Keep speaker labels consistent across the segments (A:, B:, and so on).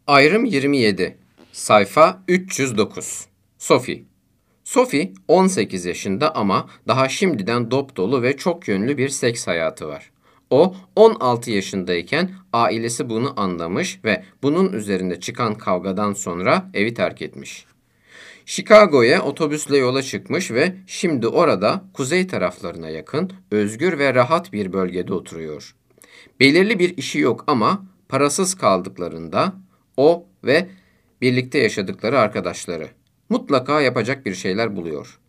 A: Ayrım 27. Sayfa 309. Sophie. Sophie 18 yaşında ama daha şimdiden dopdolu ve çok yönlü bir seks hayatı var. O 16 yaşındayken ailesi bunu anlamış ve bunun üzerinde çıkan kavgadan sonra evi terk etmiş. Chicago'ya otobüsle yola çıkmış ve şimdi orada kuzey taraflarına yakın, özgür ve rahat bir bölgede oturuyor. Belirli bir işi yok ama parasız kaldıklarında o ve birlikte yaşadıkları arkadaşları mutlaka yapacak bir şeyler buluyor.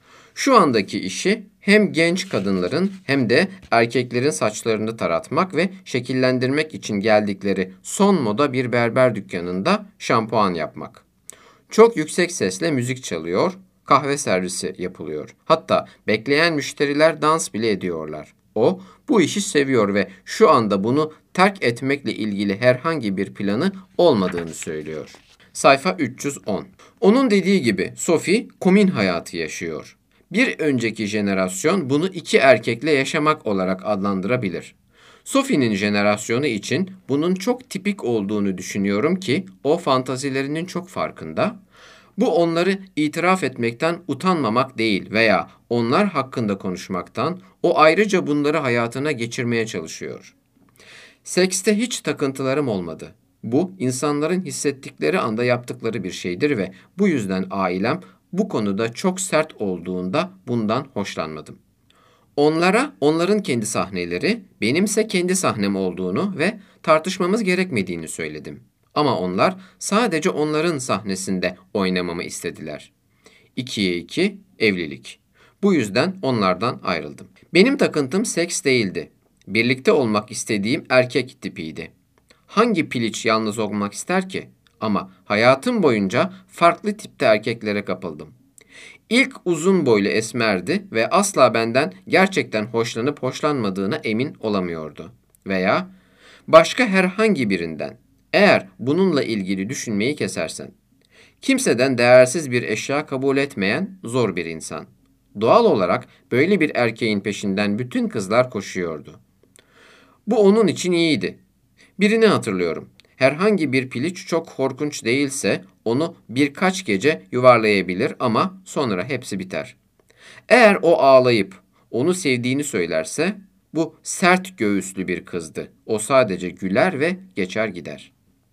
A: Şu andaki işi hem genç kadınların hem de erkeklerin saçlarını taratmak ve şekillendirmek için geldikleri son moda bir berber dükkanında şampuan yapmak. Çok yüksek sesle müzik çalıyor, kahve servisi yapılıyor. Hatta bekleyen müşteriler dans bile ediyorlar. O bu işi seviyor ve şu anda bunu terk etmekle ilgili herhangi bir planı olmadığını söylüyor. Sayfa 310. Onun dediği gibi Sophie komün hayatı yaşıyor. Bir önceki jenerasyon bunu iki erkekle yaşamak olarak adlandırabilir. Sophie'nin jenerasyonu için bunun çok tipik olduğunu düşünüyorum ki o fantazilerinin çok farkında. Bu onları itiraf etmekten utanmamak değil veya onlar hakkında konuşmaktan, o ayrıca bunları hayatına geçirmeye çalışıyor. Sekste hiç takıntılarım olmadı. Bu insanların hissettikleri anda yaptıkları bir şeydir ve bu yüzden ailem bu konuda çok sert olduğunda bundan hoşlanmadım. Onlara onların kendi sahneleri, benimse kendi sahnem olduğunu ve tartışmamız gerekmediğini söyledim. Ama onlar sadece onların sahnesinde oynamamı istediler. 2'ye 2 evlilik. Bu yüzden onlardan ayrıldım. Benim takıntım seks değildi. Birlikte olmak istediğim erkek tipiydi. Hangi piliç yalnız olmak ister ki? Ama hayatım boyunca farklı tipte erkeklere kapıldım. İlk uzun boylu esmerdi ve asla benden gerçekten hoşlanıp hoşlanmadığına emin olamıyordu. Veya başka herhangi birinden. Eğer bununla ilgili düşünmeyi kesersen. Kimseden değersiz bir eşya kabul etmeyen zor bir insan. Doğal olarak böyle bir erkeğin peşinden bütün kızlar koşuyordu. Bu onun için iyiydi. Birini hatırlıyorum. Herhangi bir piliç çok korkunç değilse onu birkaç gece yuvarlayabilir ama sonra hepsi biter. Eğer o ağlayıp onu sevdiğini söylerse bu sert göğüslü bir kızdı. O sadece güler ve geçer gider.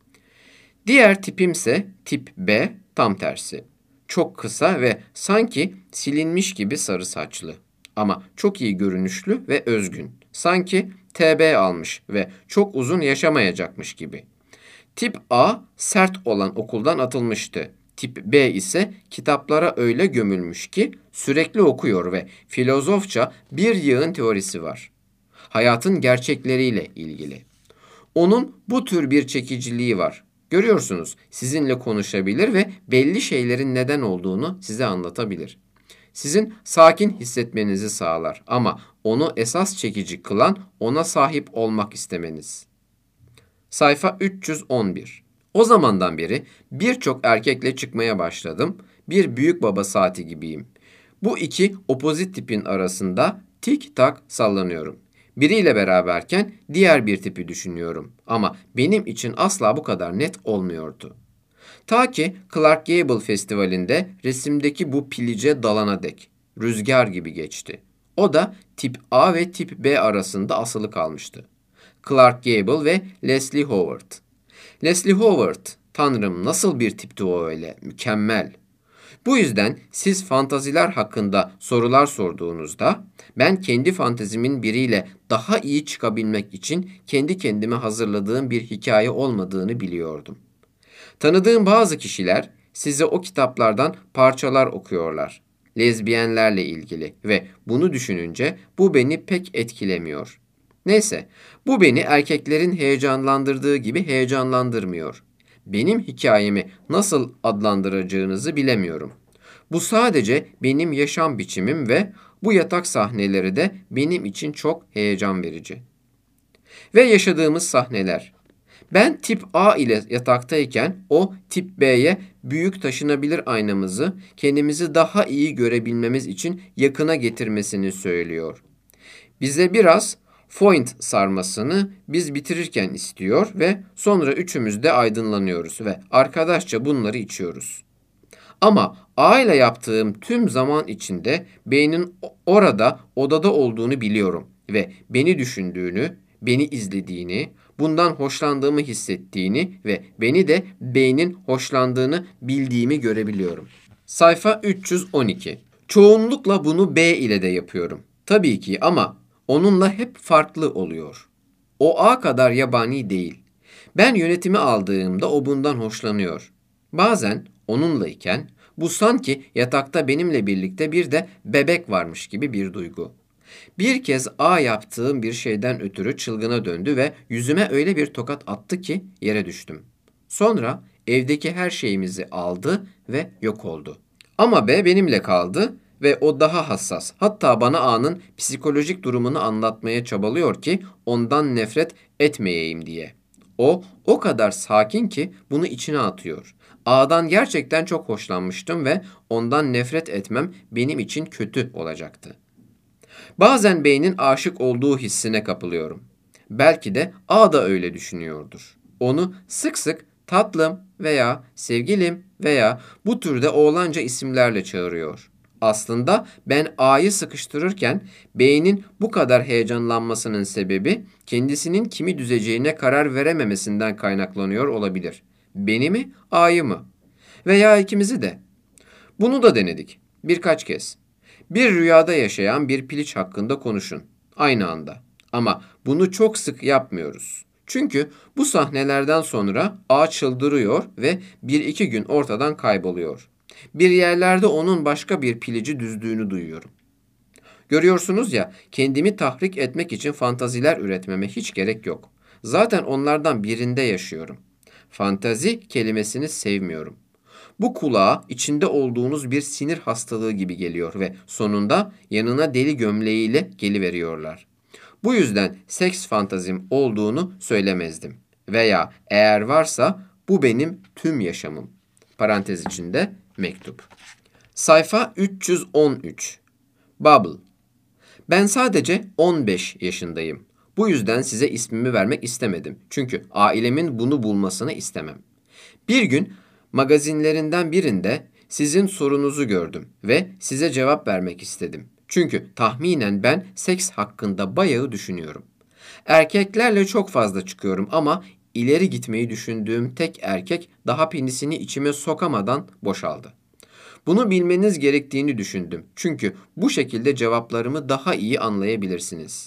A: Diğer tipimse tip B, tam tersi. Çok kısa ve sanki silinmiş gibi sarı saçlı. Ama çok iyi görünüşlü ve özgün. Sanki TB almış ve çok uzun yaşamayacakmış gibi. Tip A sert olan okuldan atılmıştı. Tip B ise kitaplara öyle gömülmüş ki sürekli okuyor ve filozofça bir yığın teorisi var. Hayatın gerçekleriyle ilgili. Onun bu tür bir çekiciliği var. Görüyorsunuz, sizinle konuşabilir ve belli şeylerin neden olduğunu size anlatabilir. Sizin sakin hissetmenizi sağlar ama onu esas çekici kılan ona sahip olmak istemeniz. Sayfa 311. O zamandan beri birçok erkekle çıkmaya başladım. Bir büyük baba saati gibiyim. Bu iki opozit tipin arasında tik tak sallanıyorum. Biriyle beraberken diğer bir tipi düşünüyorum. Ama benim için asla bu kadar net olmuyordu. Ta ki Clark Gable Festivali'nde resimdeki bu pilice dalana dek. Rüzgar gibi geçti. O da tip A ve tip B arasında asılı kalmıştı. Clark Gable ve Leslie Howard. Leslie Howard, tanrım nasıl bir tipti o öyle, mükemmel. Bu yüzden siz fantaziler hakkında sorular sorduğunuzda ben kendi fantezimin biriyle daha iyi çıkabilmek için kendi kendime hazırladığım bir hikaye olmadığını biliyordum. Tanıdığım bazı kişiler size o kitaplardan parçalar okuyorlar. Lezbiyenlerle ilgili ve bunu düşününce bu beni pek etkilemiyor. Neyse, bu beni erkeklerin heyecanlandırdığı gibi heyecanlandırmıyor. Benim hikayemi nasıl adlandıracağınızı bilemiyorum. Bu sadece benim yaşam biçimim ve bu yatak sahneleri de benim için çok heyecan verici. Ve yaşadığımız sahneler. Ben tip A ile yataktayken o tip B'ye büyük taşınabilir aynamızı kendimizi daha iyi görebilmemiz için yakına getirmesini söylüyor. Bize biraz Foint sarmasını biz bitirirken istiyor ve sonra üçümüz de aydınlanıyoruz ve arkadaşça bunları içiyoruz. Ama A ile yaptığım tüm zaman içinde beynin orada, odada olduğunu biliyorum ve beni düşündüğünü, beni izlediğini, bundan hoşlandığımı hissettiğini ve beni de beynin hoşlandığını bildiğimi görebiliyorum. Sayfa 312. Çoğunlukla bunu B ile de yapıyorum. Tabii ki ama onunla hep farklı oluyor. O A kadar yabani değil. Ben yönetimi aldığımda o bundan hoşlanıyor. Bazen onunlayken bu sanki yatakta benimle birlikte bir de bebek varmış gibi bir duygu. Bir kez A yaptığım bir şeyden ötürü çılgına döndü ve yüzüme öyle bir tokat attı ki yere düştüm. Sonra evdeki her şeyimizi aldı ve yok oldu. Ama B benimle kaldı ve o daha hassas. Hatta bana A'nın psikolojik durumunu anlatmaya çabalıyor ki ondan nefret etmeyeyim diye. O kadar sakin ki bunu içine atıyor. A'dan gerçekten çok hoşlanmıştım ve ondan nefret etmem benim için kötü olacaktı. Bazen beynin aşık olduğu hissine kapılıyorum. Belki de A da öyle düşünüyordur. Onu sık sık tatlım veya sevgilim veya bu türde oğlanca isimlerle çağırıyor. Aslında ben A'yı sıkıştırırken beynin bu kadar heyecanlanmasının sebebi kendisinin kimi düzeceğine karar verememesinden kaynaklanıyor olabilir. Beni mi, A'yı mı? Veya ikimizi de. Bunu da denedik birkaç kez. Bir rüyada yaşayan bir piliç hakkında konuşun aynı anda. Ama bunu çok sık yapmıyoruz. Çünkü bu sahnelerden sonra A çıldırıyor ve bir iki gün ortadan kayboluyor. Bir yerlerde onun başka bir pilici düzdüğünü duyuyorum. Görüyorsunuz ya, kendimi tahrik etmek için fantaziler üretmeme hiç gerek yok. Zaten onlardan birinde yaşıyorum. Fantazi kelimesini sevmiyorum. Bu kulağa içinde olduğunuz bir sinir hastalığı gibi geliyor ve sonunda yanına deli gömleğiyle geliveriyorlar. Bu yüzden seks fantazim olduğunu söylemezdim. Veya eğer varsa bu benim tüm yaşamım. Parantez içinde mektup. Sayfa 313. Bubble. Ben sadece 15 yaşındayım. Bu yüzden size ismimi vermek istemedim. Çünkü ailemin bunu bulmasını istemem. Bir gün magazinlerinden birinde sizin sorunuzu gördüm ve size cevap vermek istedim. Çünkü tahminen ben seks hakkında bayağı düşünüyorum. Erkeklerle çok fazla çıkıyorum ama ileri gitmeyi düşündüğüm tek erkek daha penisini içime sokamadan boşaldı. Bunu bilmeniz gerektiğini düşündüm. Çünkü bu şekilde cevaplarımı daha iyi anlayabilirsiniz.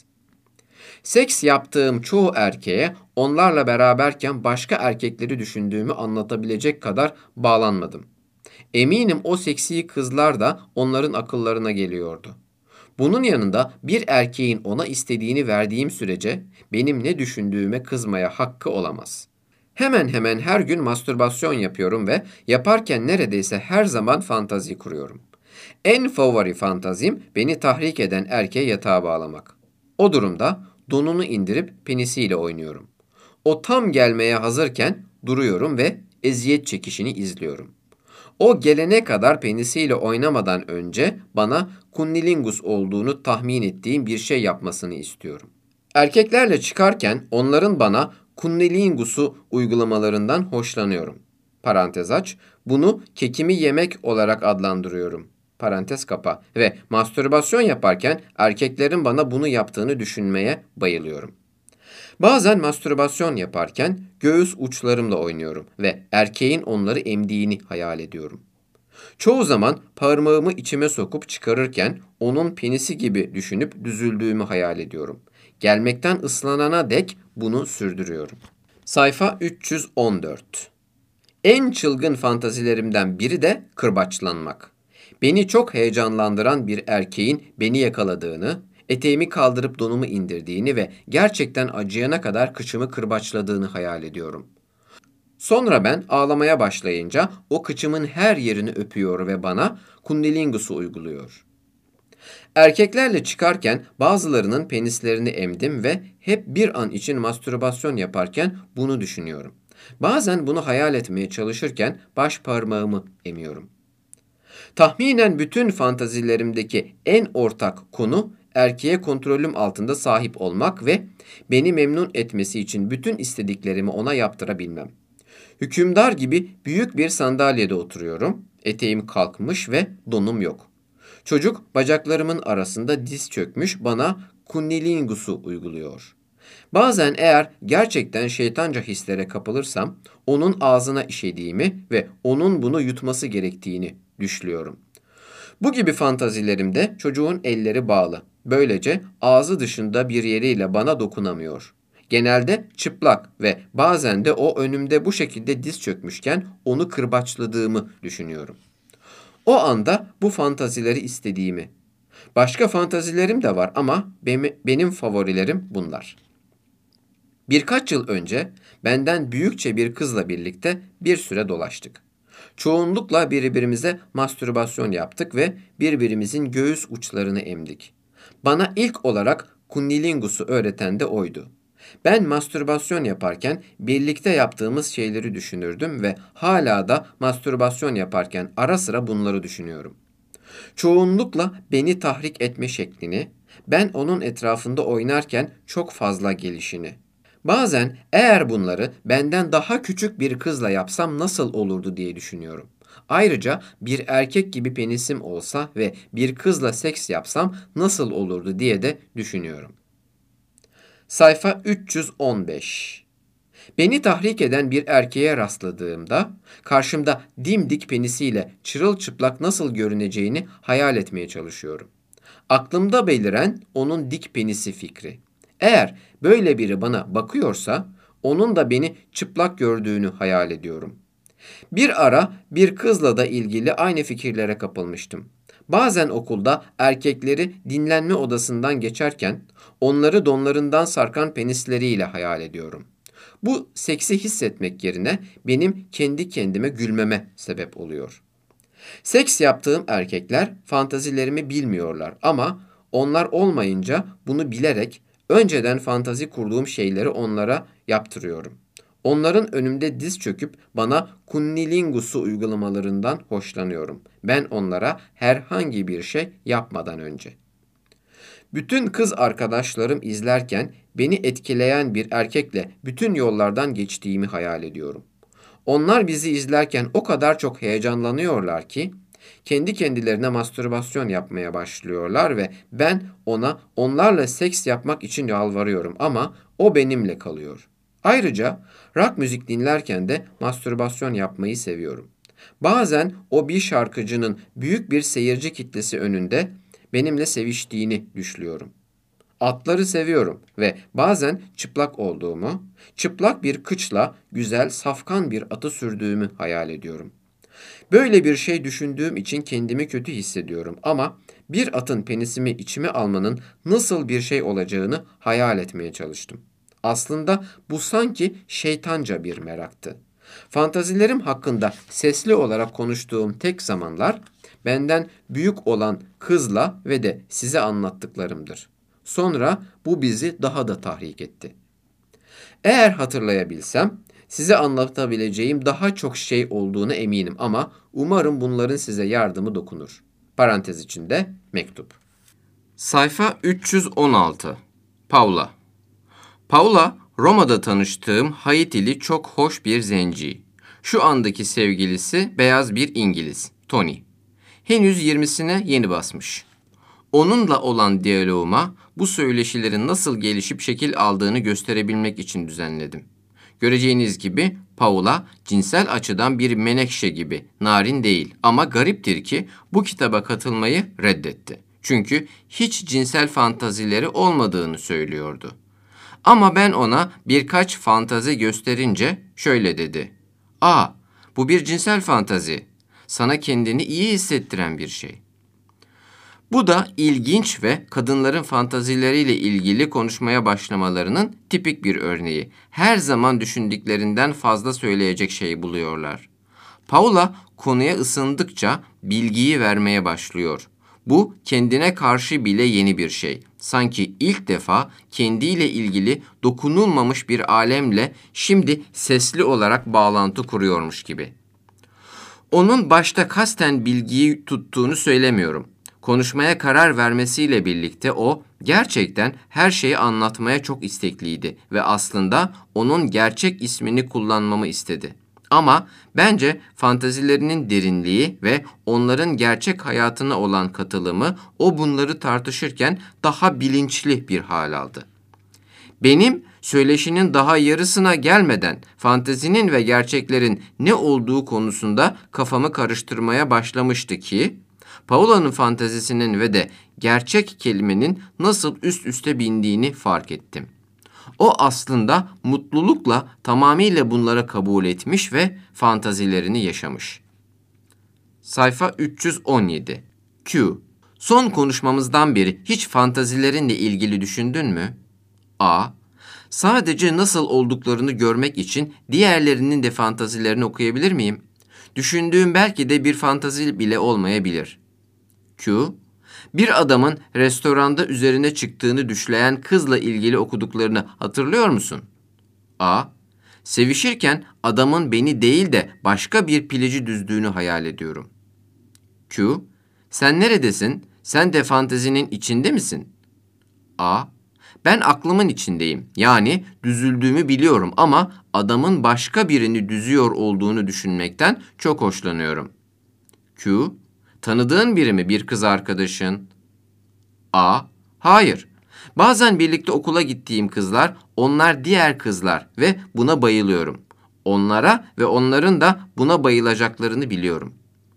A: Seks yaptığım çoğu erkeğe onlarla beraberken başka erkekleri düşündüğümü anlatabilecek kadar bağlanmadım. Eminim o seksi kızlar da onların akıllarına geliyordu. Bunun yanında bir erkeğin ona istediğini verdiğim sürece benim ne düşündüğüme kızmaya hakkı olamaz. Hemen hemen her gün mastürbasyon yapıyorum ve yaparken neredeyse her zaman fantazi kuruyorum. En favori fantazim beni tahrik eden erkeğe yatağa bağlamak. O durumda donunu indirip penisiyle oynuyorum. O tam gelmeye hazırken duruyorum ve eziyet çekişini izliyorum. O gelene kadar penisiyle oynamadan önce bana kunnilingus olduğunu tahmin ettiğim bir şey yapmasını istiyorum. Erkeklerle çıkarken onların bana kunnilingusu uygulamalarından hoşlanıyorum. Parantez aç. Bunu kekimi yemek olarak adlandırıyorum. Parantez kapa. Ve mastürbasyon yaparken erkeklerin bana bunu yaptığını düşünmeye bayılıyorum. Bazen mastürbasyon yaparken göğüs uçlarımla oynuyorum ve erkeğin onları emdiğini hayal ediyorum. Çoğu zaman parmağımı içime sokup çıkarırken onun penisi gibi düşünüp düzüldüğümü hayal ediyorum. Gelmekten ıslanana dek bunu sürdürüyorum. Sayfa 314. En çılgın fantazilerimden biri de kırbaçlanmak. Beni çok heyecanlandıran bir erkeğin beni yakaladığını, eteğimi kaldırıp donumu indirdiğini ve gerçekten acıyana kadar kıçımı kırbaçladığını hayal ediyorum. Sonra ben ağlamaya başlayınca o kıçımın her yerini öpüyor ve bana kundilingusu uyguluyor. Erkeklerle çıkarken bazılarının penislerini emdim ve hep bir an için mastürbasyon yaparken bunu düşünüyorum. Bazen bunu hayal etmeye çalışırken baş parmağımı emiyorum. Tahminen bütün fantazilerimdeki en ortak konu erkeğe kontrolüm altında sahip olmak ve beni memnun etmesi için bütün istediklerimi ona yaptırabilmem. Hükümdar gibi büyük bir sandalyede oturuyorum. Eteğim kalkmış ve donum yok. Çocuk bacaklarımın arasında diz çökmüş bana kunnilingusu uyguluyor. Bazen eğer gerçekten şeytanca hislere kapılırsam onun ağzına işediğimi ve onun bunu yutması gerektiğini düşlüyorum. Bu gibi fantazilerimde çocuğun elleri bağlı. Böylece ağzı dışında bir yeriyle bana dokunamıyor. Genelde çıplak ve bazen de o önümde bu şekilde diz çökmüşken onu kırbaçladığımı düşünüyorum. O anda bu fantazileri istediğimi. Başka fantazilerim de var ama benim favorilerim bunlar. Birkaç yıl önce benden büyükçe bir kızla birlikte bir süre dolaştık. Çoğunlukla birbirimize mastürbasyon yaptık ve birbirimizin göğüs uçlarını emdik. Bana ilk olarak kunnilingusu öğreten de oydu. Ben mastürbasyon yaparken birlikte yaptığımız şeyleri düşünürdüm ve hala da mastürbasyon yaparken ara sıra bunları düşünüyorum. Çoğunlukla beni tahrik etme şeklini, ben onun etrafında oynarken çok fazla gelişini. Bazen eğer bunları benden daha küçük bir kızla yapsam nasıl olurdu diye düşünüyorum. Ayrıca bir erkek gibi penisim olsa ve bir kızla seks yapsam nasıl olurdu diye de düşünüyorum. Sayfa 315. Beni tahrik eden bir erkeğe rastladığımda karşımda dimdik penisiyle çırılçıplak nasıl görüneceğini hayal etmeye çalışıyorum. Aklımda beliren onun dik penisi fikri. Eğer böyle biri bana bakıyorsa onun da beni çıplak gördüğünü hayal ediyorum. Bir ara bir kızla da ilgili aynı fikirlere kapılmıştım. Bazen okulda erkekleri dinlenme odasından geçerken onları donlarından sarkan penisleriyle hayal ediyorum. Bu seksi hissetmek yerine benim kendi kendime gülmeme sebep oluyor. Seks yaptığım erkekler fantazilerimi bilmiyorlar ama onlar olmayınca bunu bilerek önceden fantazi kurduğum şeyleri onlara yaptırıyorum. Onların önümde diz çöküp bana kunnilingusu uygulamalarından hoşlanıyorum. Ben onlara herhangi bir şey yapmadan önce. Bütün kız arkadaşlarım izlerken beni etkileyen bir erkekle bütün yollardan geçtiğimi hayal ediyorum. Onlar bizi izlerken o kadar çok heyecanlanıyorlar ki kendi kendilerine mastürbasyon yapmaya başlıyorlar ve ben onlarla seks yapmak için yalvarıyorum ama o benimle kalıyor. Ayrıca rock müzik dinlerken de mastürbasyon yapmayı seviyorum. Bazen o bir şarkıcının büyük bir seyirci kitlesi önünde benimle seviştiğini düşlüyorum. Atları seviyorum ve bazen çıplak olduğumu, çıplak bir kıçla güzel, safkan bir atı sürdüğümü hayal ediyorum. Böyle bir şey düşündüğüm için kendimi kötü hissediyorum ama bir atın penisimi içime almanın nasıl bir şey olacağını hayal etmeye çalıştım. Aslında bu sanki şeytanca bir meraktı. Fantazilerim hakkında sesli olarak konuştuğum tek zamanlar benden büyük olan kızla ve de size anlattıklarımdır. Sonra bu bizi daha da tahrik etti. Eğer hatırlayabilsem size anlatabileceğim daha çok şey olduğunu eminim ama umarım bunların size yardımı dokunur. Parantez içinde mektup. Sayfa 316. Paula. Paula, Roma'da tanıştığım Haitili çok hoş bir zenci. Şu andaki sevgilisi beyaz bir İngiliz, Tony. Henüz 20'sine yeni basmış. Onunla olan diyaloğuma bu söyleşilerin nasıl gelişip şekil aldığını gösterebilmek için düzenledim. Göreceğiniz gibi Paula cinsel açıdan bir menekşe gibi narin değil ama gariptir ki bu kitaba katılmayı reddetti. Çünkü hiç cinsel fantazileri olmadığını söylüyordu. Ama ben ona birkaç fantazi gösterince şöyle dedi. "Aa, bu bir cinsel fantazi. Sana kendini iyi hissettiren bir şey." Bu da ilginç ve kadınların fantazileriyle ilgili konuşmaya başlamalarının tipik bir örneği. Her zaman düşündüklerinden fazla söyleyecek şey buluyorlar. Paula konuya ısındıkça bilgiyi vermeye başlıyor. Bu kendine karşı bile yeni bir şey. Sanki ilk defa kendiyle ilgili dokunulmamış bir alemle şimdi sesli olarak bağlantı kuruyormuş gibi. Onun başta kasten bilgiyi tuttuğunu söylemiyorum. Konuşmaya karar vermesiyle birlikte o gerçekten her şeyi anlatmaya çok istekliydi ve aslında onun gerçek ismini kullanmamı istedi. Ama bence fantazilerinin derinliği ve onların gerçek hayatına olan katılımı o bunları tartışırken daha bilinçli bir hal aldı. Benim söyleşinin daha yarısına gelmeden fantezinin ve gerçeklerin ne olduğu konusunda kafamı karıştırmaya başlamıştı ki, Paula'nın fantezisinin ve de gerçek kelimenin nasıl üst üste bindiğini fark ettim. O aslında mutlulukla tamamıyla bunlara kabul etmiş ve fantazilerini yaşamış. Sayfa 317. Q. Son konuşmamızdan beri hiç fantazilerinle ilgili düşündün mü? A. Sadece nasıl olduklarını görmek için diğerlerinin de fantazilerini okuyabilir miyim? Düşündüğüm belki de bir fantazi bile olmayabilir. Q. Bir adamın restoranda üzerine çıktığını düşleyen kızla ilgili okuduklarını hatırlıyor musun? A. Sevişirken adamın beni değil de başka bir pilici düzdüğünü hayal ediyorum. Q. Sen neredesin? Sen de fantezinin içinde misin? A. Ben aklımın içindeyim. Yani düzüldüğümü biliyorum ama adamın başka birini düzüyor olduğunu düşünmekten çok hoşlanıyorum. Q. Tanıdığın biri mi, bir kız arkadaşın? A. Hayır. Bazen birlikte okula gittiğim kızlar, onlar diğer kızlar ve buna bayılıyorum. Onlara ve onların da buna bayılacaklarını biliyorum.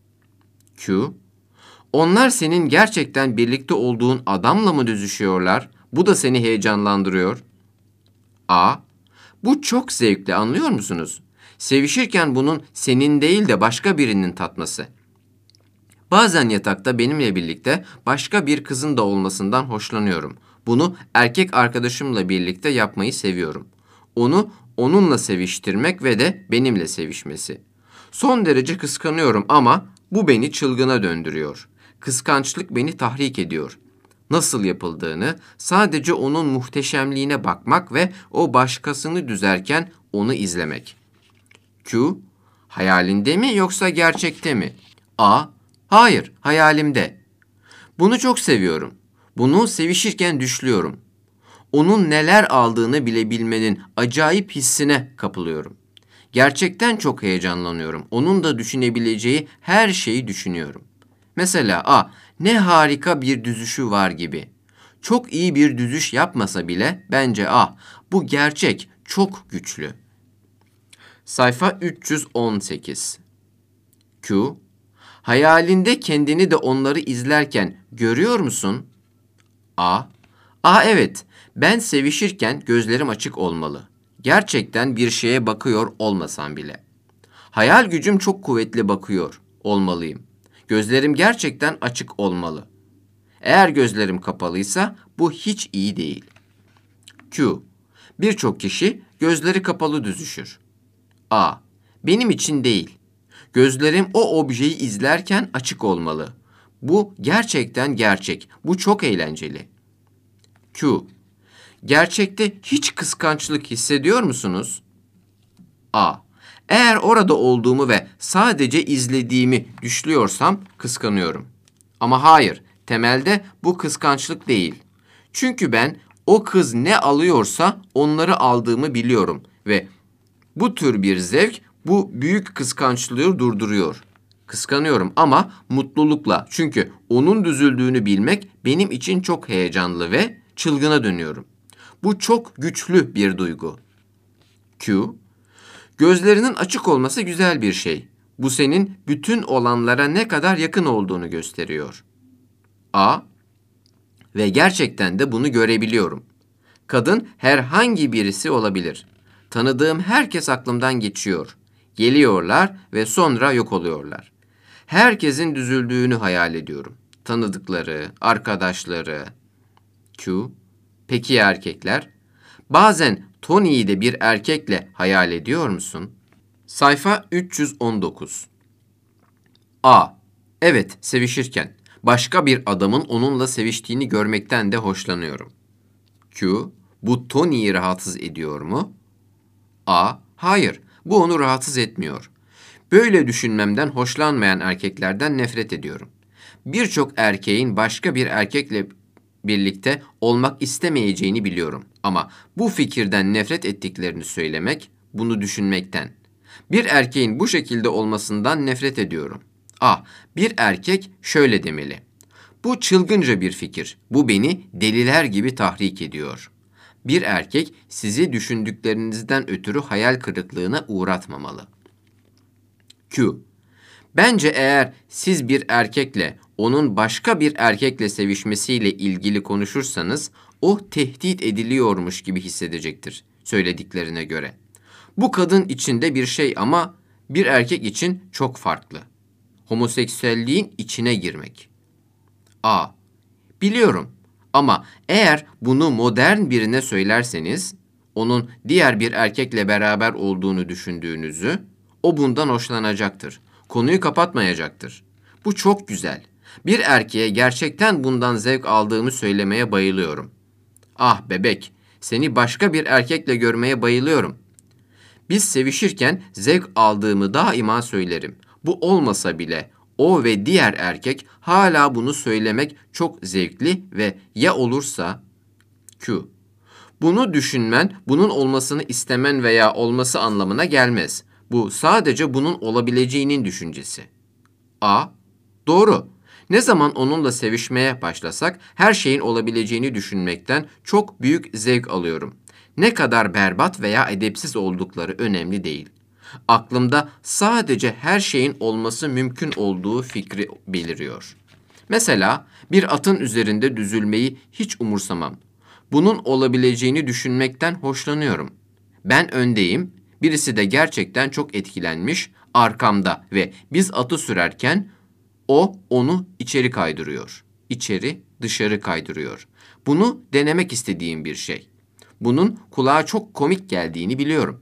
A: Q. Onlar senin gerçekten birlikte olduğun adamla mı düzüşüyorlar? Bu da seni heyecanlandırıyor. A. Bu çok zevkli, anlıyor musunuz? Sevişirken bunun senin değil de başka birinin tatması. Bazen yatakta benimle birlikte başka bir kızın da olmasından hoşlanıyorum. Bunu erkek arkadaşımla birlikte yapmayı seviyorum. Onu onunla seviştirmek ve de benimle sevişmesi. Son derece kıskanıyorum ama bu beni çılgına döndürüyor. Kıskançlık beni tahrik ediyor. Nasıl yapıldığını, sadece onun muhteşemliğine bakmak ve o başkasını düzerken onu izlemek. Q. Hayalinde mi yoksa gerçekte mi? A. Hayır, hayalimde. Bunu çok seviyorum. Bunu sevişirken düşlüyorum. Onun neler aldığını bile bilmenin acayip hissine kapılıyorum. Gerçekten çok heyecanlanıyorum. Onun da düşünebileceği her şeyi düşünüyorum. Mesela ne harika bir düzüşü var gibi. Çok iyi bir düzüş yapmasa bile bence bu gerçek, çok güçlü. Sayfa 318. Q. Hayalinde kendini de onları izlerken görüyor musun? A. Evet. Ben sevişirken gözlerim açık olmalı. Gerçekten bir şeye bakıyor olmasam bile. Hayal gücüm çok kuvvetli bakıyor olmalıyım. Gözlerim gerçekten açık olmalı. Eğer gözlerim kapalıysa bu hiç iyi değil. Q. Birçok kişi gözleri kapalı düzüşür. A. Benim için değil. Gözlerim o objeyi izlerken açık olmalı. Bu gerçekten gerçek. Bu çok eğlenceli. Q. Gerçekte hiç kıskançlık hissediyor musunuz? A. Eğer orada olduğumu ve sadece izlediğimi düşlüyorsam kıskanıyorum. Ama hayır, temelde bu kıskançlık değil. Çünkü ben o kız ne alıyorsa onları aldığımı biliyorum ve bu tür bir zevk bu büyük kıskançlığı durduruyor. Kıskanıyorum ama mutlulukla, çünkü onun düzüldüğünü bilmek benim için çok heyecanlı ve çılgına dönüyorum. Bu çok güçlü bir duygu. Q. Gözlerinin açık olması güzel bir şey. Bu senin bütün olanlara ne kadar yakın olduğunu gösteriyor. A. Ve gerçekten de bunu görebiliyorum. Kadın herhangi birisi olabilir. Tanıdığım herkes aklımdan geçiyor. Geliyorlar ve sonra yok oluyorlar. Herkesin düzüldüğünü hayal ediyorum. Tanıdıkları, arkadaşları. Q. Peki ya erkekler? Bazen Tony'yi de bir erkekle hayal ediyor musun? Sayfa 319. A. Evet, sevişirken. Başka bir adamın onunla seviştiğini görmekten de hoşlanıyorum. Q. Bu Tony'yi rahatsız ediyor mu? A. Hayır, bu onu rahatsız etmiyor. Böyle düşünmemden hoşlanmayan erkeklerden nefret ediyorum. Birçok erkeğin başka bir erkekle birlikte olmak istemeyeceğini biliyorum. Ama bu fikirden nefret ettiklerini söylemek, bunu düşünmekten. Bir erkeğin bu şekilde olmasından nefret ediyorum. Bir erkek şöyle demeli. Bu çılgınca bir fikir. Bu beni deliler gibi tahrik ediyor. Bir erkek sizi düşündüklerinizden ötürü hayal kırıklığına uğratmamalı. Q. Bence eğer siz bir erkekle onun başka bir erkekle sevişmesiyle ilgili konuşursanız o tehdit ediliyormuş gibi hissedecektir söylediklerine göre. Bu kadın içinde bir şey ama bir erkek için çok farklı. Homoseksüelliğin içine girmek. Biliyorum ama eğer bunu modern birine söylerseniz onun diğer bir erkekle beraber olduğunu düşündüğünüzü o bundan hoşlanacaktır. Konuyu kapatmayacaktır. Bu çok güzel. Bir erkeğe gerçekten bundan zevk aldığımı söylemeye bayılıyorum. Bebek, seni başka bir erkekle görmeye bayılıyorum. Biz sevişirken zevk aldığımı daima söylerim. Bu olmasa bile o ve diğer erkek hala bunu söylemek çok zevkli ve ya olursa Q. Bunu düşünmen, bunun olmasını istemen veya olması anlamına gelmez. Bu sadece bunun olabileceğinin düşüncesi. Doğru. Ne zaman onunla sevişmeye başlasak her şeyin olabileceğini düşünmekten çok büyük zevk alıyorum. Ne kadar berbat veya edepsiz oldukları önemli değil. Aklımda sadece her şeyin olması mümkün olduğu fikri beliriyor. Mesela bir atın üzerinde düzülmeyi hiç umursamam. Bunun olabileceğini düşünmekten hoşlanıyorum. Ben öndeyim, birisi de gerçekten çok etkilenmiş arkamda ve biz atı sürerken o onu içeri kaydırıyor. İçeri dışarı kaydırıyor. Bunu denemek istediğim bir şey. Bunun kulağa çok komik geldiğini biliyorum.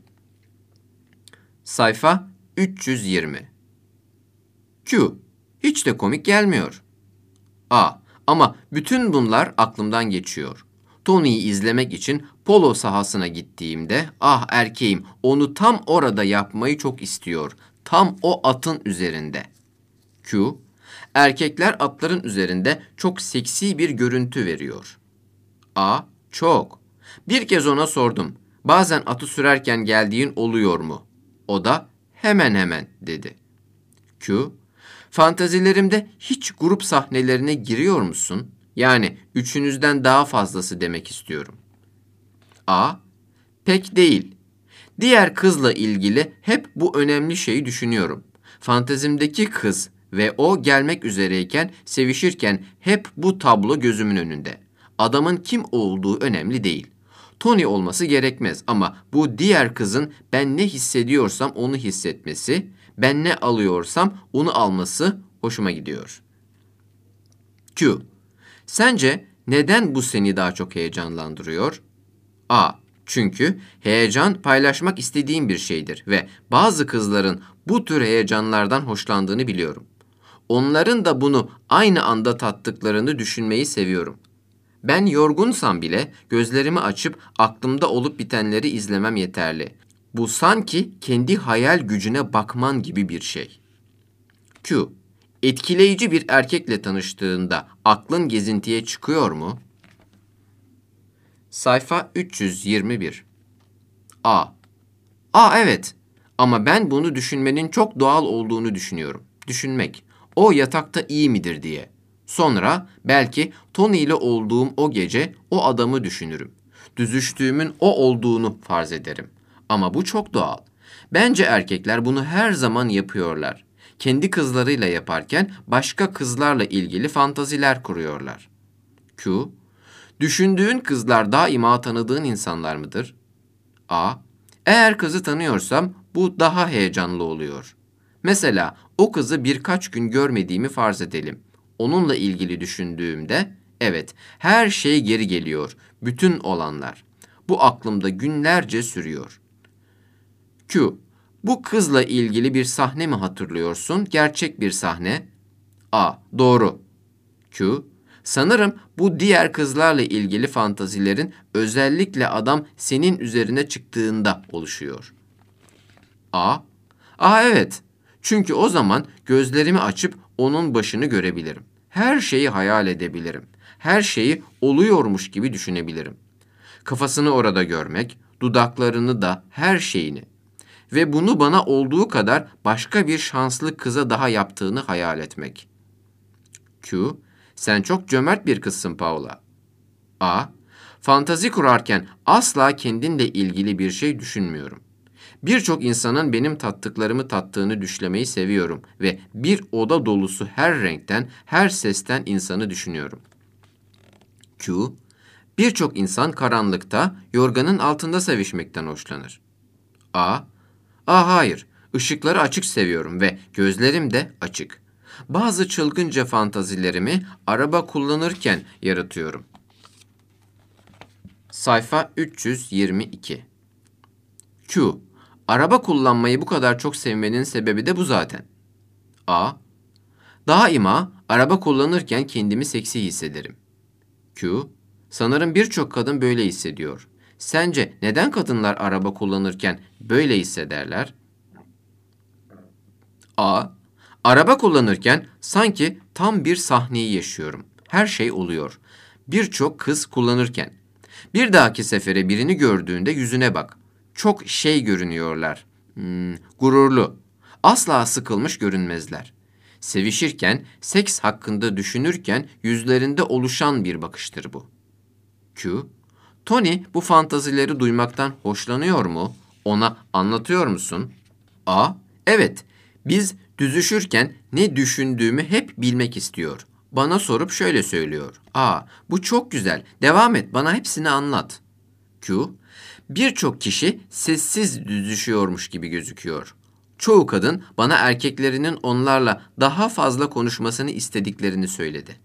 A: Sayfa 320. Q. Hiç de komik gelmiyor. Ama bütün bunlar aklımdan geçiyor. Tony'yi izlemek için polo sahasına gittiğimde erkeğim onu tam orada yapmayı çok istiyor. Tam o atın üzerinde. Q. Erkekler atların üzerinde çok seksi bir görüntü veriyor. Çok. Bir kez ona sordum. Bazen atı sürerken geldiğin oluyor mu? O da hemen hemen dedi. Q. Fantazilerimde hiç grup sahnelerine giriyor musun? Yani üçünüzden daha fazlası demek istiyorum. Pek değil. Diğer kızla ilgili hep bu önemli şeyi düşünüyorum. Fantezimdeki kız ve o gelmek üzereyken, sevişirken hep bu tablo gözümün önünde. Adamın kim olduğu önemli değil. Tony olması gerekmez ama bu diğer kızın ben ne hissediyorsam onu hissetmesi, ben ne alıyorsam onu alması hoşuma gidiyor. Q. Sence neden bu seni daha çok heyecanlandırıyor? Çünkü heyecan paylaşmak istediğim bir şeydir ve bazı kızların bu tür heyecanlardan hoşlandığını biliyorum. Onların da bunu aynı anda tattıklarını düşünmeyi seviyorum. Ben yorgunsam bile gözlerimi açıp aklımda olup bitenleri izlemem yeterli. Bu sanki kendi hayal gücüne bakman gibi bir şey. Q. Etkileyici bir erkekle tanıştığında aklın gezintiye çıkıyor mu? Sayfa 321. Evet. Ama ben bunu düşünmenin çok doğal olduğunu düşünüyorum. Düşünmek. O yatakta iyi midir diye. Sonra belki Tony ile olduğum o gece o adamı düşünürüm. Düzüştüğümün o olduğunu farz ederim. Ama bu çok doğal. Bence erkekler bunu her zaman yapıyorlar. Kendi kızlarıyla yaparken başka kızlarla ilgili fantaziler kuruyorlar. Q. Düşündüğün kızlar daima tanıdığın insanlar mıdır? Eğer kızı tanıyorsam bu daha heyecanlı oluyor. Mesela o kızı birkaç gün görmediğimi farz edelim. Onunla ilgili düşündüğümde evet her şey geri geliyor. Bütün olanlar. Bu aklımda günlerce sürüyor. Q. Bu kızla ilgili bir sahne mi hatırlıyorsun? Gerçek bir sahne. Doğru. Q. Sanırım bu diğer kızlarla ilgili fantazilerin özellikle adam senin üzerine çıktığında oluşuyor. Evet. Çünkü o zaman gözlerimi açıp onun başını görebilirim. Her şeyi hayal edebilirim. Her şeyi oluyormuş gibi düşünebilirim. Kafasını orada görmek, dudaklarını da her şeyini ve bunu bana olduğu kadar başka bir şanslı kıza daha yaptığını hayal etmek. Q. Sen çok cömert bir kızsın Paula. A. Fantazi kurarken asla kendinle ilgili bir şey düşünmüyorum. Birçok insanın benim tattıklarımı tattığını düşlemeyi seviyorum ve bir oda dolusu her renkten, her sesten insanı düşünüyorum. Q. Birçok insan karanlıkta, yorganın altında sevişmekten hoşlanır. A. Hayır, ışıkları açık seviyorum ve gözlerim de açık. Bazı çılgınca fantazilerimi araba kullanırken yaratıyorum. Sayfa 322. Q. Araba kullanmayı bu kadar çok sevmenin sebebi de bu zaten. A. Daima araba kullanırken kendimi seksi hissederim. Q. Sanırım birçok kadın böyle hissediyor. Sence neden kadınlar araba kullanırken böyle hissederler? A. Araba kullanırken sanki tam bir sahneyi yaşıyorum. Her şey oluyor. Birçok kız kullanırken. Bir dahaki sefere birini gördüğünde yüzüne bak. Çok şey görünüyorlar. Gururlu. Asla sıkılmış görünmezler. Sevişirken, seks hakkında düşünürken yüzlerinde oluşan bir bakıştır bu. Q. Tony bu fantazileri duymaktan hoşlanıyor mu? Ona anlatıyor musun? A. Evet. Biz düzüşürken ne düşündüğümü hep bilmek istiyor. Bana sorup şöyle söylüyor. Bu çok güzel. Devam et. Bana hepsini anlat. Q. Birçok kişi sessiz düzüşüyormuş gibi gözüküyor. Çoğu kadın bana erkeklerinin onlarla daha fazla konuşmasını istediklerini söyledi.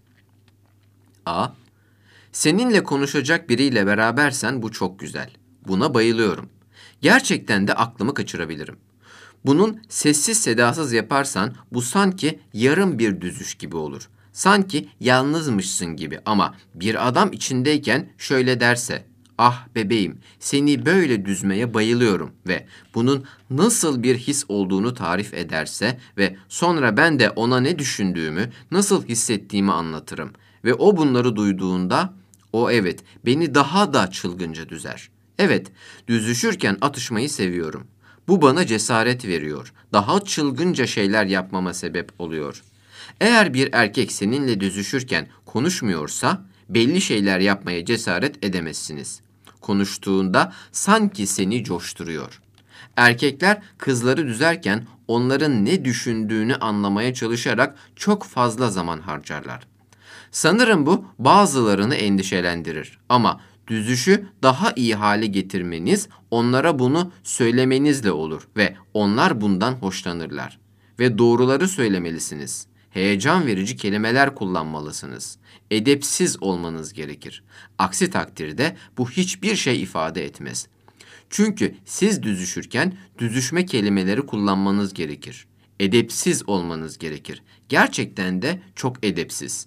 A: A. Seninle konuşacak biriyle berabersen bu çok güzel. Buna bayılıyorum. Gerçekten de aklımı kaçırabilirim. Bunun sessiz sedasız yaparsan bu sanki yarım bir düzüş gibi olur. Sanki yalnızmışsın gibi ama bir adam içindeyken şöyle derse, ah bebeğim seni böyle düzmeye bayılıyorum ve bunun nasıl bir his olduğunu tarif ederse ve sonra ben de ona ne düşündüğümü, nasıl hissettiğimi anlatırım. Ve o bunları duyduğunda, o evet beni daha da çılgınca düzer. Evet, düzüşürken atışmayı seviyorum. Bu bana cesaret veriyor. Daha çılgınca şeyler yapmama sebep oluyor. Eğer bir erkek seninle düzüşürken konuşmuyorsa belli şeyler yapmaya cesaret edemezsiniz. Konuştuğunda sanki seni coşturuyor. Erkekler kızları düzerken onların ne düşündüğünü anlamaya çalışarak çok fazla zaman harcarlar. Sanırım bu bazılarını endişelendirir ama düzüşü daha iyi hale getirmeniz onlara bunu söylemenizle olur ve onlar bundan hoşlanırlar. Ve doğruları söylemelisiniz. Heyecan verici kelimeler kullanmalısınız. Edepsiz olmanız gerekir. Aksi takdirde bu hiçbir şey ifade etmez. Çünkü siz düzüşürken düzüşme kelimeleri kullanmanız gerekir. Edepsiz olmanız gerekir. Gerçekten de çok edepsiz.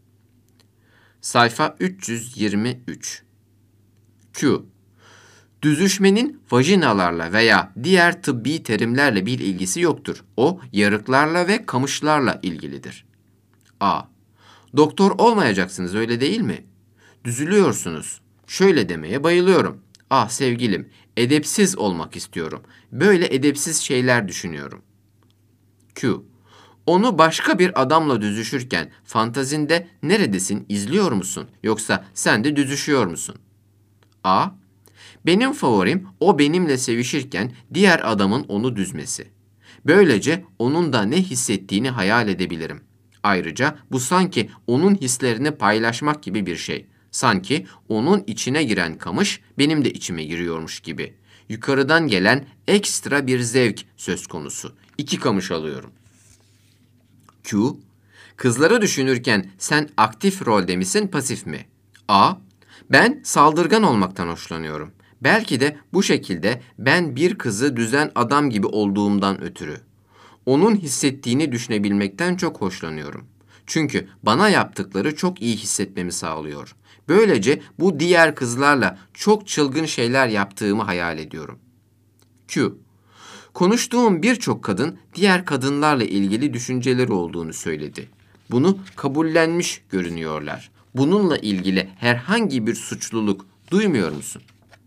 A: Sayfa 323. Q. Düzüşmenin vajinalarla veya diğer tıbbi terimlerle bir ilgisi yoktur. O, yarıklarla ve kamışlarla ilgilidir. A. Doktor olmayacaksınız öyle değil mi? Düzülüyorsunuz. Şöyle demeye bayılıyorum. Ah sevgilim, edepsiz olmak istiyorum. Böyle edepsiz şeyler düşünüyorum. Q. Onu başka bir adamla düzüşürken fantazinde neredesin, izliyor musun? Yoksa sen de düzüşüyor musun? A. Benim favorim o benimle sevişirken diğer adamın onu düzmesi. Böylece onun da ne hissettiğini hayal edebilirim. Ayrıca bu sanki onun hislerini paylaşmak gibi bir şey. Sanki onun içine giren kamış benim de içime giriyormuş gibi. Yukarıdan gelen ekstra bir zevk söz konusu. 2 kamış alıyorum. Q. Kızları düşünürken sen aktif rolde misin, pasif mi? A. Ben saldırgan olmaktan hoşlanıyorum. Belki de bu şekilde ben bir kızı düzen adam gibi olduğumdan ötürü. Onun hissettiğini düşünebilmekten çok hoşlanıyorum. Çünkü bana yaptıkları çok iyi hissetmemi sağlıyor. Böylece bu diğer kızlarla çok çılgın şeyler yaptığımı hayal ediyorum. Q. Konuştuğum birçok kadın diğer kadınlarla ilgili düşünceleri olduğunu söyledi. Bunu kabullenmiş görünüyorlar. Bununla ilgili herhangi bir suçluluk duymuyor musun?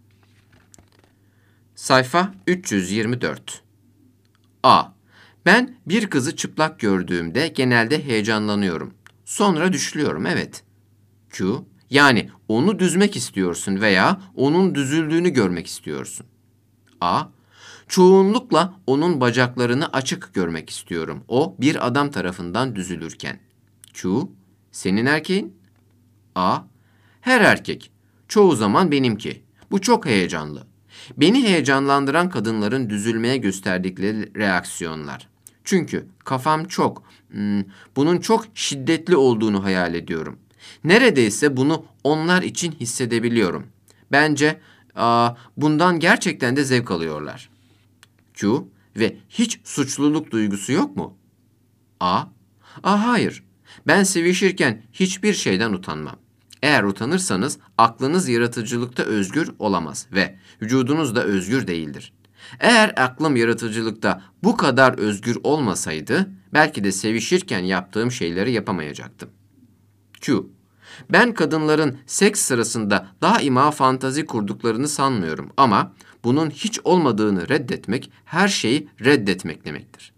A: Sayfa 324. A. Ben bir kızı çıplak gördüğümde genelde heyecanlanıyorum. Sonra düşlüyorum, evet. Q. Yani onu düzmek istiyorsun veya onun düzüldüğünü görmek istiyorsun. A. Çoğunlukla onun bacaklarını açık görmek istiyorum. O bir adam tarafından düzülürken. Q. Senin erkeğin? A. Her erkek. Çoğu zaman benimki. Bu çok heyecanlı. Beni heyecanlandıran kadınların düzülmeye gösterdikleri reaksiyonlar. Çünkü kafam bunun çok şiddetli olduğunu hayal ediyorum. Neredeyse bunu onlar için hissedebiliyorum. Bence bundan gerçekten de zevk alıyorlar. Q. Ve hiç suçluluk duygusu yok mu? A. Hayır. Ben sevişirken hiçbir şeyden utanmam. Eğer utanırsanız aklınız yaratıcılıkta özgür olamaz ve vücudunuz da özgür değildir. Eğer aklım yaratıcılıkta bu kadar özgür olmasaydı belki de sevişirken yaptığım şeyleri yapamayacaktım. Q. Ben kadınların seks sırasında daima fantazi kurduklarını sanmıyorum ama bunun hiç olmadığını reddetmek her şeyi reddetmek demektir.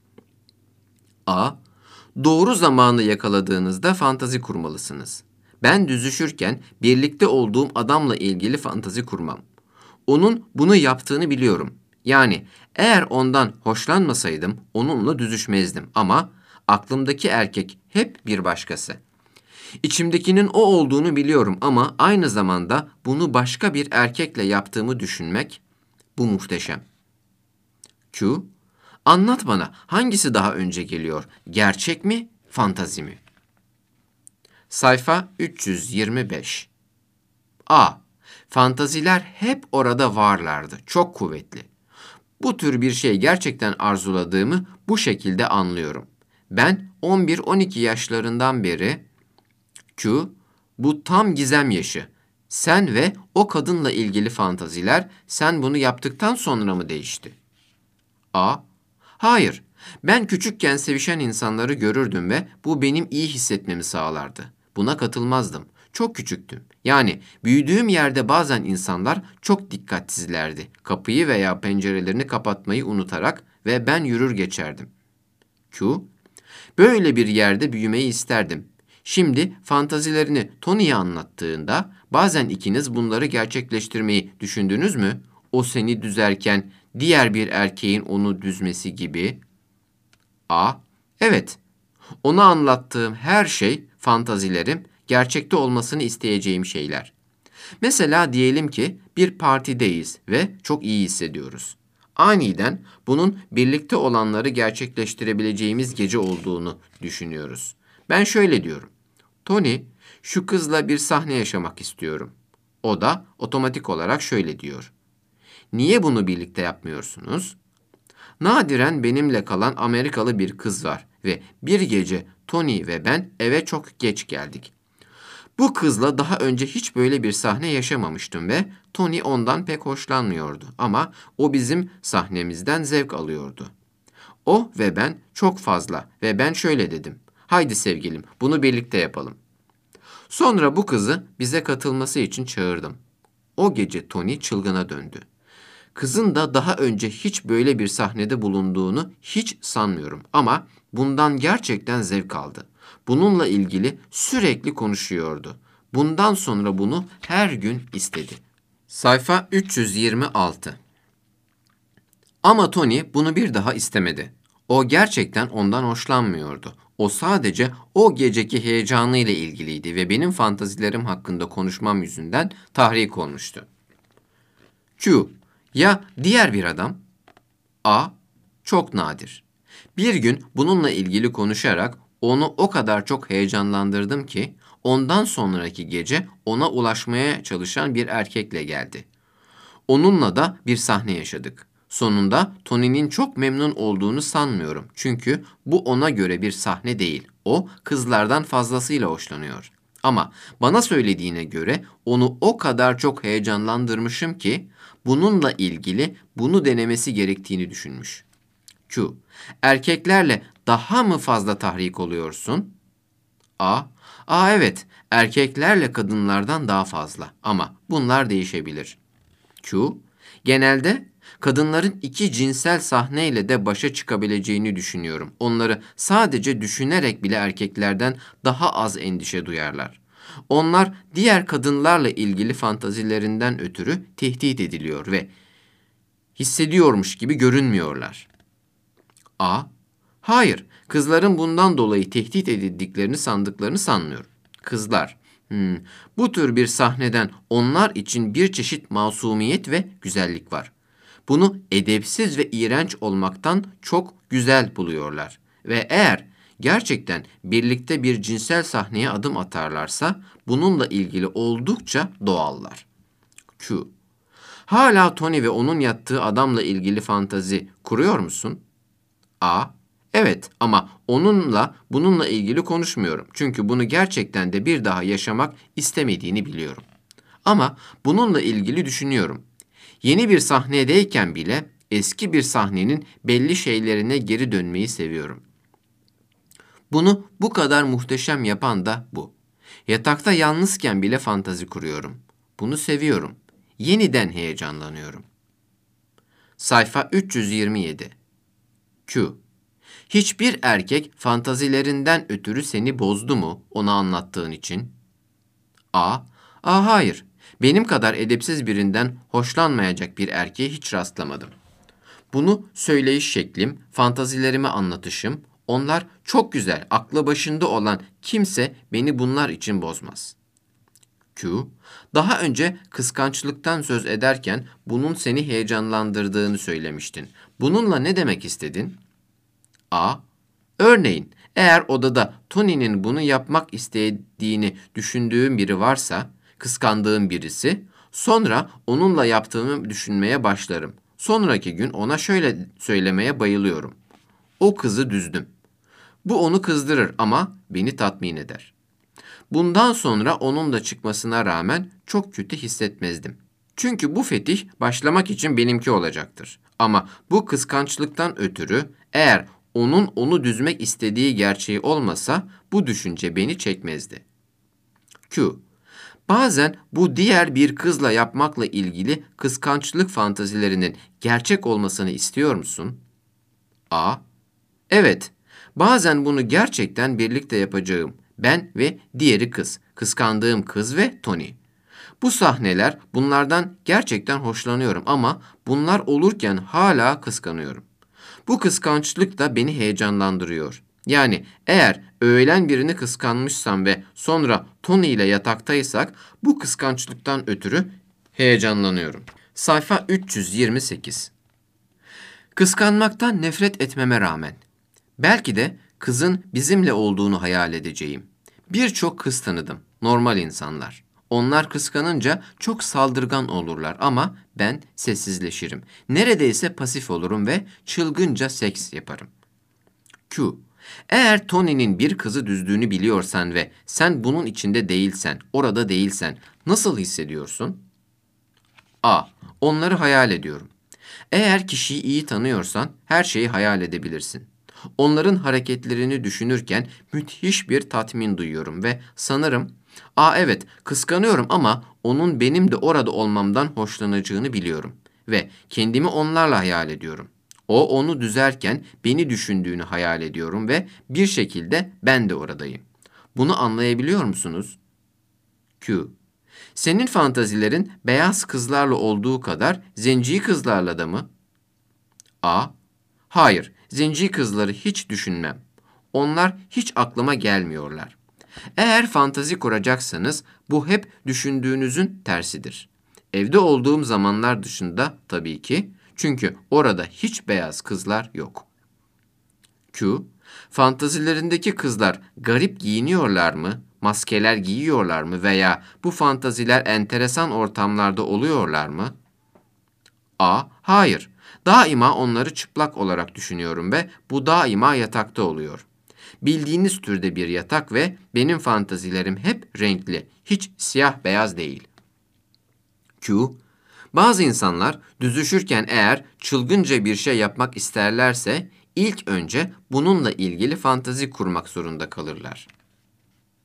A: A. Doğru zamanı yakaladığınızda fantazi kurmalısınız. Ben düzüşürken birlikte olduğum adamla ilgili fantazi kurmam. Onun bunu yaptığını biliyorum. Yani eğer ondan hoşlanmasaydım onunla düzüşmezdim ama aklımdaki erkek hep bir başkası. İçimdekinin o olduğunu biliyorum ama aynı zamanda bunu başka bir erkekle yaptığımı düşünmek bu muhteşem. Q. Anlat bana hangisi daha önce geliyor? Gerçek mi, fantazi mi? Sayfa 325. A. Fantaziler hep orada varlardı. Çok kuvvetli. Bu tür bir şey gerçekten arzuladığımı bu şekilde anlıyorum. Ben 11-12 yaşlarından beri Q. Bu tam gizem yaşı. Sen ve o kadınla ilgili fantaziler sen bunu yaptıktan sonra mı değişti? A. Hayır. Ben küçükken sevişen insanları görürdüm ve bu benim iyi hissetmemi sağlardı. Buna katılmazdım. Çok küçüktüm. Yani büyüdüğüm yerde bazen insanlar çok dikkatsizlerdi. Kapıyı veya pencerelerini kapatmayı unutarak ve ben yürür geçerdim. Q. Böyle bir yerde büyümeyi isterdim. Şimdi fantazilerini Tony'ye anlattığında bazen ikiniz bunları gerçekleştirmeyi düşündünüz mü? O seni düzerken diğer bir erkeğin onu düzmesi gibi. A. Evet. Ona anlattığım her şey fantazilerim, gerçekte olmasını isteyeceğim şeyler. Mesela diyelim ki bir partideyiz ve çok iyi hissediyoruz. Aniden bunun birlikte olanları gerçekleştirebileceğimiz gece olduğunu düşünüyoruz. Ben şöyle diyorum. Tony, şu kızla bir sahne yaşamak istiyorum. O da otomatik olarak şöyle diyor. Niye bunu birlikte yapmıyorsunuz? Nadiren benimle kalan Amerikalı bir kız var ve bir gece Tony ve ben eve çok geç geldik. Bu kızla daha önce hiç böyle bir sahne yaşamamıştım ve Tony ondan pek hoşlanmıyordu ama o bizim sahnemizden zevk alıyordu. O ve ben çok fazla ve ben şöyle dedim. Haydi sevgilim, bunu birlikte yapalım. Sonra bu kızı bize katılması için çağırdım. O gece Tony çılgına döndü. Kızın da daha önce hiç böyle bir sahnede bulunduğunu hiç sanmıyorum ama bundan gerçekten zevk aldı. Bununla ilgili sürekli konuşuyordu. Bundan sonra bunu her gün istedi. Sayfa 326. Ama Tony bunu bir daha istemedi. O gerçekten ondan hoşlanmıyordu. O sadece o geceki heyecanıyla ilgiliydi ve benim fantazilerim hakkında konuşmam yüzünden tahrik olmuştu. Q. Ya diğer bir adam? A. Çok nadir. Bir gün bununla ilgili konuşarak onu o kadar çok heyecanlandırdım ki ondan sonraki gece ona ulaşmaya çalışan bir erkekle geldi. Onunla da bir sahne yaşadık. Sonunda Tony'nin çok memnun olduğunu sanmıyorum. Çünkü bu ona göre bir sahne değil. O kızlardan fazlasıyla hoşlanıyor. Ama bana söylediğine göre onu o kadar çok heyecanlandırmışım ki bununla ilgili bunu denemesi gerektiğini düşünmüş. Q. Erkeklerle daha mı fazla tahrik oluyorsun? A. A evet, erkeklerle kadınlardan daha fazla ama bunlar değişebilir. Q. Genelde kadınların iki cinsel sahneyle de başa çıkabileceğini düşünüyorum. Onları sadece düşünerek bile erkeklerden daha az endişe duyarlar. Onlar diğer kadınlarla ilgili fantazilerinden ötürü tehdit ediliyor ve hissediyormuş gibi görünmüyorlar. A. Hayır, kızların bundan dolayı tehdit edildiklerini sandıklarını sanmıyorum. Kızlar, bu tür bir sahneden onlar için bir çeşit masumiyet ve güzellik var. Bunu edepsiz ve iğrenç olmaktan çok güzel buluyorlar. Ve eğer gerçekten birlikte bir cinsel sahneye adım atarlarsa bununla ilgili oldukça doğallar. Q. Hala Tony ve onun yattığı adamla ilgili fantazi kuruyor musun? A. Evet ama bununla ilgili konuşmuyorum. Çünkü bunu gerçekten de bir daha yaşamak istemediğini biliyorum. Ama bununla ilgili düşünüyorum. Yeni bir sahnedeyken bile eski bir sahnenin belli şeylerine geri dönmeyi seviyorum. Bunu bu kadar muhteşem yapan da bu. Yatakta yalnızken bile fantazi kuruyorum. Bunu seviyorum. Yeniden heyecanlanıyorum. Sayfa 327. Q. Hiçbir erkek fantazilerinden ötürü seni bozdu mu ona anlattığın için? A. A hayır. Benim kadar edepsiz birinden hoşlanmayacak bir erkeğe hiç rastlamadım. Bunu söyleyiş şeklim, fantazilerimi anlatışım, onlar çok güzel, aklı başında olan kimse beni bunlar için bozmaz. Q. Daha önce kıskançlıktan söz ederken bunun seni heyecanlandırdığını söylemiştin. Bununla ne demek istedin? A. Örneğin eğer odada Tony'nin bunu yapmak istediğini düşündüğüm biri varsa, kıskandığım birisi, sonra onunla yaptığımı düşünmeye başlarım. Sonraki gün ona şöyle söylemeye bayılıyorum. O kızı düzdüm. Bu onu kızdırır ama beni tatmin eder. Bundan sonra onunla çıkmasına rağmen çok kötü hissetmezdim. Çünkü bu fetih başlamak için benimki olacaktır. Ama bu kıskançlıktan ötürü eğer onun onu düzmek istediği gerçeği olmasa bu düşünce beni çekmezdi. Q. Bazen bu diğer bir kızla yapmakla ilgili kıskançlık fantazilerinin gerçek olmasını istiyor musun? A. Evet. Bazen bunu gerçekten birlikte yapacağım. Ben ve diğeri kız. Kıskandığım kız ve Tony. Bu sahneler, bunlardan gerçekten hoşlanıyorum ama bunlar olurken hala kıskanıyorum. Bu kıskançlık da beni heyecanlandırıyor. Yani eğer öğlen birini kıskanmışsam ve sonra Tony ile yataktaysak bu kıskançlıktan ötürü heyecanlanıyorum. Sayfa 328. Kıskanmaktan nefret etmeme rağmen belki de kızın bizimle olduğunu hayal edeceğim. Birçok kız tanıdım, normal insanlar. Onlar kıskanınca çok saldırgan olurlar ama ben sessizleşirim. Neredeyse pasif olurum ve çılgınca seks yaparım. Q. Eğer Tony'nin bir kızı düzdüğünü biliyorsan ve sen bunun içinde değilsen, orada değilsen nasıl hissediyorsun? A. Onları hayal ediyorum. Eğer kişiyi iyi tanıyorsan her şeyi hayal edebilirsin. Onların hareketlerini düşünürken müthiş bir tatmin duyuyorum ve sanırım, evet kıskanıyorum ama onun benim de orada olmamdan hoşlanacağını biliyorum ve kendimi onlarla hayal ediyorum. O onu düzerken beni düşündüğünü hayal ediyorum ve bir şekilde ben de oradayım. Bunu anlayabiliyor musunuz? Q. Senin fantazilerin beyaz kızlarla olduğu kadar zenci kızlarla da mı? A. Hayır, zenci kızları hiç düşünmem. Onlar hiç aklıma gelmiyorlar. Eğer fantazi kuracaksanız bu hep düşündüğünüzün tersidir. Evde olduğum zamanlar dışında tabii ki. Çünkü orada hiç beyaz kızlar yok. Q. Fantazilerindeki kızlar garip giyiniyorlar mı? Maskeler giyiyorlar mı veya bu fantaziler enteresan ortamlarda oluyorlar mı? A. Hayır. Daima onları çıplak olarak düşünüyorum ve bu daima yatakta oluyor. Bildiğiniz türde bir yatak ve benim fantazilerim hep renkli, hiç siyah beyaz değil. Q. Bazı insanlar düzüşürken eğer çılgınca bir şey yapmak isterlerse ilk önce bununla ilgili fantazi kurmak zorunda kalırlar.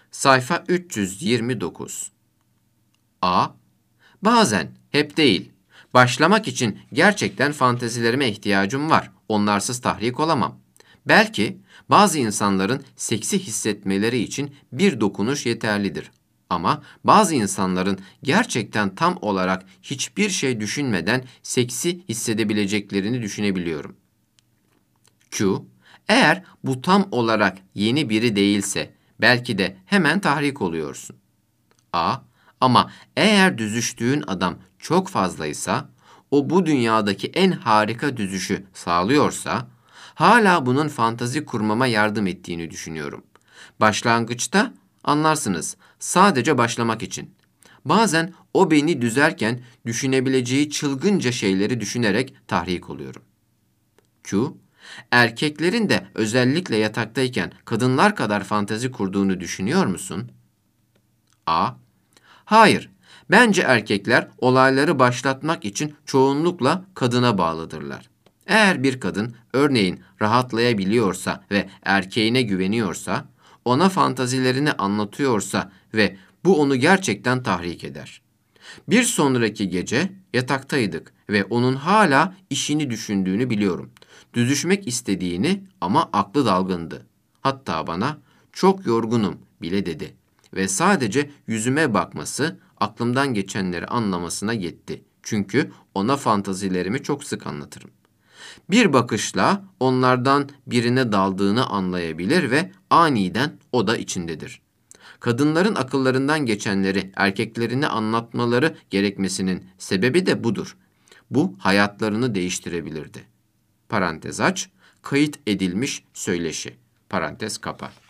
A: Sayfa 329. A. Bazen, hep değil. Başlamak için gerçekten fantezilerime ihtiyacım var. Onlarsız tahrik olamam. Belki bazı insanların seksi hissetmeleri için bir dokunuş yeterlidir. Ama bazı insanların gerçekten tam olarak hiçbir şey düşünmeden seksi hissedebileceklerini düşünebiliyorum. Q. Eğer bu tam olarak yeni biri değilse belki de hemen tahrik oluyorsun. A. Ama eğer düzüştüğün adam çok fazlaysa, o bu dünyadaki en harika düzüşü sağlıyorsa, hala bunun fantazi kurmama yardım ettiğini düşünüyorum. Başlangıçta anlarsınız, sadece başlamak için. Bazen o beni düzerken düşünebileceği çılgınca şeyleri düşünerek tahrik oluyorum. Q. Erkeklerin de özellikle yataktayken kadınlar kadar fantezi kurduğunu düşünüyor musun? A. Hayır. Bence erkekler olayları başlatmak için çoğunlukla kadına bağlıdırlar. Eğer bir kadın örneğin rahatlayabiliyorsa ve erkeğine güveniyorsa, ona fantazilerini anlatıyorsa ve bu onu gerçekten tahrik eder. Bir sonraki gece yataktaydık ve onun hala işini düşündüğünü biliyorum. Düzüşmek istediğini ama aklı dalgındı. Hatta bana çok yorgunum bile dedi ve sadece yüzüme bakması aklımdan geçenleri anlamasına yetti. Çünkü ona fantazilerimi çok sık anlatırım. Bir bakışla onlardan birine daldığını anlayabilir ve aniden o da içindedir. Kadınların akıllarından geçenleri erkeklerine anlatmaları gerekmesinin sebebi de budur. Bu hayatlarını değiştirebilirdi. Parantez aç, kayıt edilmiş söyleşi. Parantez kapa.